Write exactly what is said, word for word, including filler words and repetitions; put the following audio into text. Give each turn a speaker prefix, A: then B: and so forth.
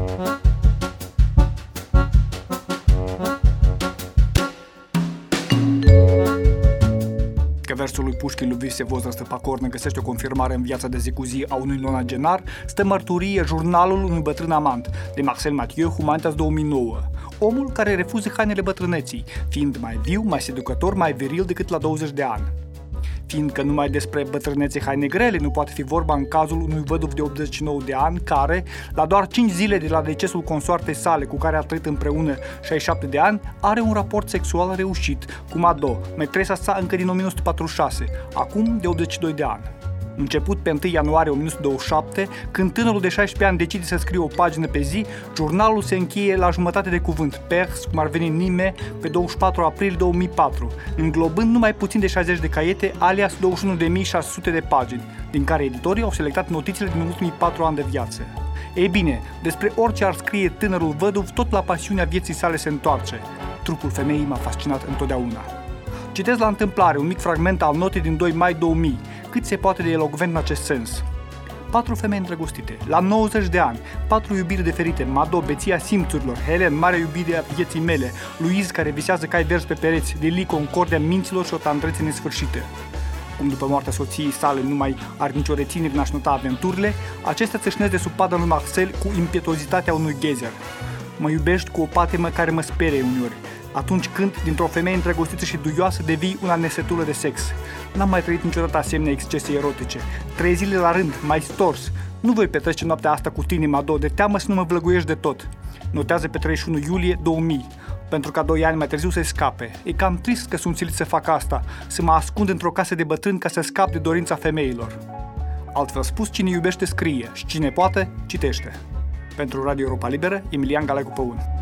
A: Că versul lui Pușkin lui vise возраста покорно găsește o confirmare în viața de zi cu zi a unui nonagenar, stă mărturie jurnalul unui bătrân amant, de Marcel Mathieu, Humanitas două mii nouă. Omul care refuză hainele bătrâneții, fiind mai viu, mai seducător, mai viril decât la douăzeci de ani. Fiindcă numai despre bătrânețe haine grele nu poate fi vorba în cazul unui văduv de optzeci și nouă de ani care, la doar cinci zile de la decesul consoartei sale cu care a trăit împreună șaizeci și șapte de ani, are un raport sexual reușit cu Mado, metresa sa încă din o mie nouă sute patruzeci și șase, acum de optzeci și doi de ani. Început pe întâi ianuarie o mie nouă sute douăzeci și șapte, când tânărul de șaisprezece ani decide să scrie o pagină pe zi, jurnalul se încheie la jumătate de cuvânt, pers, cum ar veni Nime, pe douăzeci și patru aprilie două mii patru, înglobând numai puțin de șaizeci de caiete, alias douăzeci și unu de mii șase sute de pagini, din care editorii au selectat notițele din ultimii patru ani de viață. Ei bine, despre orice ar scrie tânărul văduv, tot la pasiunea vieții sale se întoarce. Trupul femeii m-a fascinat întotdeauna. Citez la întâmplare un mic fragment al notei din doi mai două mii, cât se poate de elocvent în acest sens. Patru femei îndrăgostite, la nouăzeci de ani, patru iubiri diferite, Mado, beția simțurilor, Helen, marea iubire a vieții mele, Louise, care visează cai verzi pe pereți, Lily, concordia minților și o tandrețe nesfârșită. Cum după moartea soției sale nu mai are nicio reținere în a-și nota aventurile, acestea țâșnesc de sub pada lui Marcel cu impetuozitatea unui geyser. Mă iubești cu o patimă care mă sperie uneori, atunci când, dintr-o femeie îndrăgostită și duioasă, devii una nesetulă de sex. N-am mai trăit niciodată asemenea excese erotice. Trei zile la rând, mai stors. Nu voi petrece noaptea asta cu tine, Mado, de teamă să nu mă vlăguiești de tot. Notează pe treizeci și unu iulie două mii, pentru ca doi ani mai târziu să scape. E cam trist că sunt silit să fac asta, să mă ascund într-o casă de bătrâni ca să scap de dorința femeilor. Altfel spus, cine iubește scrie și cine poate, citește. Pentru Radio Europa Liberă, Emilian Galecu Păun.